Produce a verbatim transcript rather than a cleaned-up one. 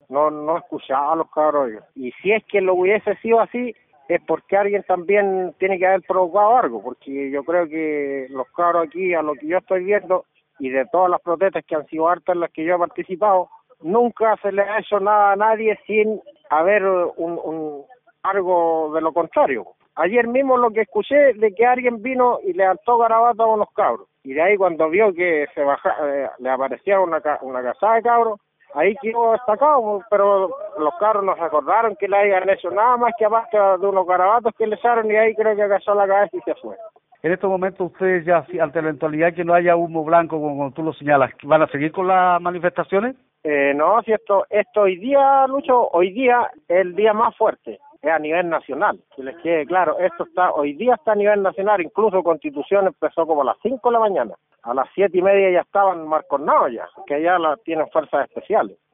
no, no escuchaba a los cabros. Y si es que lo hubiese sido así, es porque alguien también tiene que haber provocado algo, porque yo creo que los cabros aquí, a lo que yo estoy viendo, y de todas las protestas que han sido hartas en las que yo he participado, nunca se le ha hecho nada a nadie sin haber un, un algo de lo contrario. Ayer mismo lo que escuché de que alguien vino y levantó garabato a unos cabros, y de ahí cuando vio que se baja, eh, le aparecía una, una casada de cabros, ahí quedó destacado, pero los cabros no se acordaron que le hayan hecho nada más que aparte de unos garabatos que le echaron, y ahí creo que agachó la cabeza y se fue. En estos momentos ustedes ya, ante la eventualidad que no haya humo blanco, como tú lo señalas, ¿van a seguir con las manifestaciones? Eh, no, si esto, esto hoy día, Lucho, hoy día es el día más fuerte, es a nivel nacional, que les quede claro, esto está, hoy día está a nivel nacional, incluso Constitución empezó como a las cinco de la mañana, a las siete y media ya estaban marconados ya, que ya la, tienen fuerzas especiales.